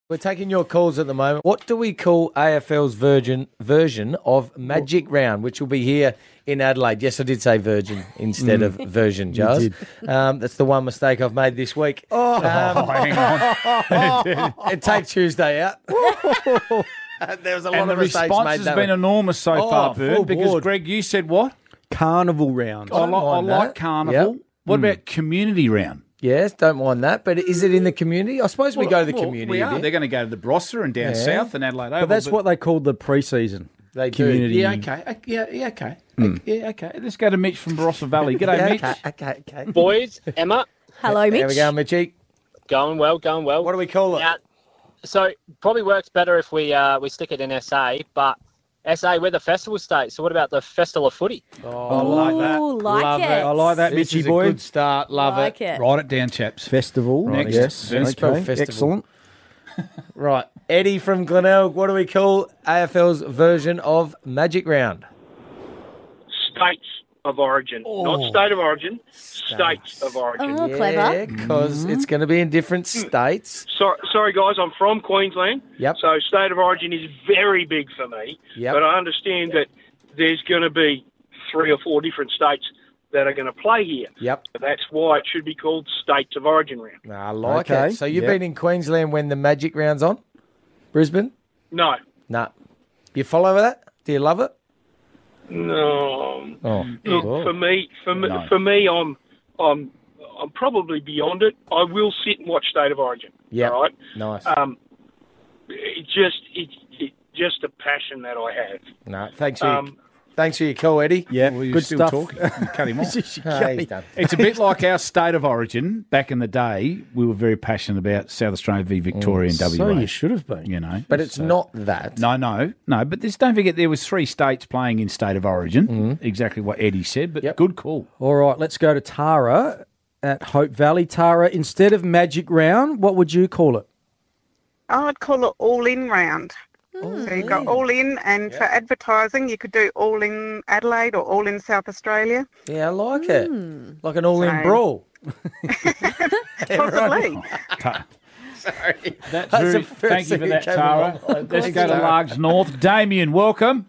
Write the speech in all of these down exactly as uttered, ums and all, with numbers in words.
We're taking your calls at the moment. What do we call A F L's virgin version of Magic Round, which will be here in Adelaide? Yes, I did say virgin instead of version, Jazz. Um, that's the one mistake I've made this week. Oh, Um, hang on. and take Tuesday out. There was a lot And the of mistakes response made has that been week. enormous so Oh, far, full Bird, because, board. Greg, you said what? Carnival round. I, li- I mind like that. carnival. Yep. What about community round? Yes, don't mind that. But is it in the community? I suppose we go to the Well, community We a are. bit. They're going to go to the Brossa and down Yeah. south and Adelaide Oval. But that's what they called the pre-season. They do. Community. Yeah, okay. Uh, Yeah, yeah, okay. Yeah, okay. Let's go to Mitch from Barossa Valley. G'day, Yeah, Mitch. okay, okay, okay. Boys, Emma, Hello, Mitch. There we go, Mitchie. going well, going well. What do we call it? Now, so probably works better if we uh, we stick it in S A, but S A, we're the festival state. So what about the Festival of Footy? Oh, I like that. Ooh, like Love it. I like that, This Mitchy is boy. a good start. Love like it. it. Write it down, chaps. Festival. Next. Yes. Let's spell Okay. festival. Excellent. Right. Eddie from Glenelg, what do we call A F L's version of Magic Round? States of origin, not state of origin, states of origin. Oh, clever. because it's going to be in different states. So, sorry, guys, I'm from Queensland. Yep. So state of origin is very big for me. Yep. But I understand that there's going to be three or four different states that are going to play here. Yep. That's why it should be called states of origin round. I like Okay. it. So you've Yep. been in Queensland when the Magic Round's on? Brisbane? No, No. You follow that? Do you love it? no. Oh. Look, Oh. for me, for me, No. for me, I'm, I'm, I'm probably beyond it. I will sit and watch state of origin. Yep. All right. Nice. Um, it just, it's it, just a passion that I have. no, thanks for, your, Um, thanks for your call, Eddie. Yeah. Well, you're Good still stuff. talking. You cut him off. Ah, he's done. It's a bit like our state of origin. Back in the day, we were very passionate about South Australia v Victoria and W So A. you should have been. You know, But it's So- not that. No, no, no. But this, don't forget, there was three states playing in state of origin. Exactly what Eddie said. But Yep. good call. All right, let's go to Tara at Hope Valley. Tara, instead of Magic Round, what would you call it? I'd call it all in round. So you've got all in, and for advertising, you could do all in Adelaide or all in South Australia. Yeah, I like it. Like an all-in So- brawl. Possibly. Sorry. That's That's very, the first thank you for thing that, that came Tara. to my mind. Let's Thanks, go to Tara. Largs North. Damien, welcome.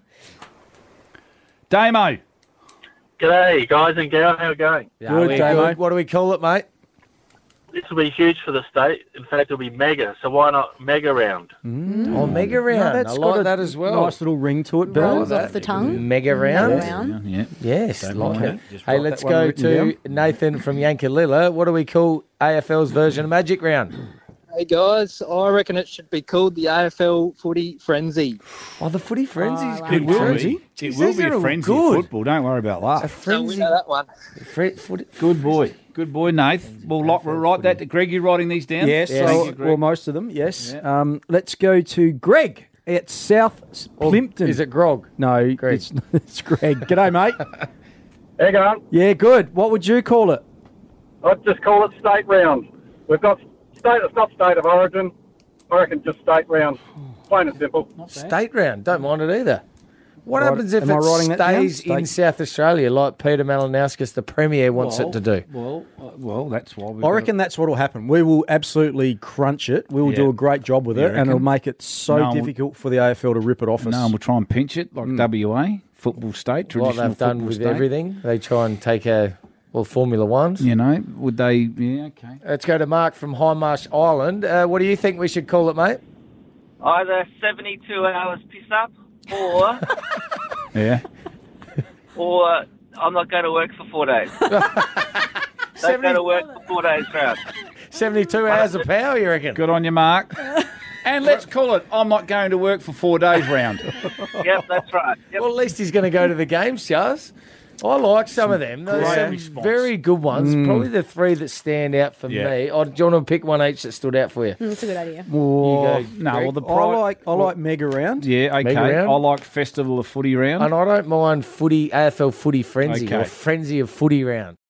Damo. G'day, guys and gals. How are you going? Yeah, Good, we're Damo. good. What do we call it, mate? This will be huge for the state. In fact, it'll be mega. So why not mega round? Oh, Mega Round. No, that's I got like a that as well. Nice little ring to it, Bill. Rolls off the tongue. Mega Round. Round. Yeah. Yes, Don't like mind it. it. Just Hey, write let's that one go written to Nathan from Yankalilla. What do we call A F L's version of Magic Round? Hey guys, I reckon it should be called the A F L Footy Frenzy. Oh, the Footy Frenzy's Oh, I good. It will Frenzy. be. Jeez, It will those be are a all frenzy good. of football. Don't worry about A that. So we frenzy. know that one. Fre- footy- Good boy. Good boy, Nath. We'll lock, we'll write that. To Greg, you writing these down? Yes, Yes. so- Thank you, Greg. well, most of them, yes. Yeah. Um, let's go to Greg at South Plimpton. Is it Grog? No, Greg? It's, it's Greg. G'day, mate. How you going? Yeah, good. What would you call it? I'd just call it state round. We've got state. It's not state of origin. I reckon just state round. Plain and simple. State Round. Don't mind it either. What Right, happens if am I it writing that down? stays in State- South Australia like Peter Malinauskas, the Premier, wants Well, it to do? Well, uh, well, that's why we. I reckon that's what will happen. We will absolutely crunch it. We will Yeah. do a great job with You it, and reckon? it'll make it so No, we- difficult for the A F L to rip it off us. No, and we'll try and pinch it like W A football state, Like traditional they've done football with state. everything. They try and take a, well, Formula Ones. You know, would they? Yeah, okay. Let's go to Mark from Highmarsh Island. Uh, what do you think we should call it, mate? Either seventy-two hours piss up or Yeah. or I'm not going to work for four days. Don't go to work for four days round. seventy-two hours of power, you reckon? Good on you, Mark. And let's call it. I'm not going to work for four days round. Yep, that's right. Yep. Well, at least he's going to go to the games, Charles. I like some of them. There's great some response. very good ones. Probably the three that stand out for Yeah. me. Oh, do you want to pick one each that stood out for you? Mm, That's a good idea. Oh, You go, No, Greg. well, the I pri- like I like Mega Round. Yeah, okay. Mega round? I like Festival of Footy round. And I don't mind footy, A F L footy frenzy Okay. or frenzy of footy round.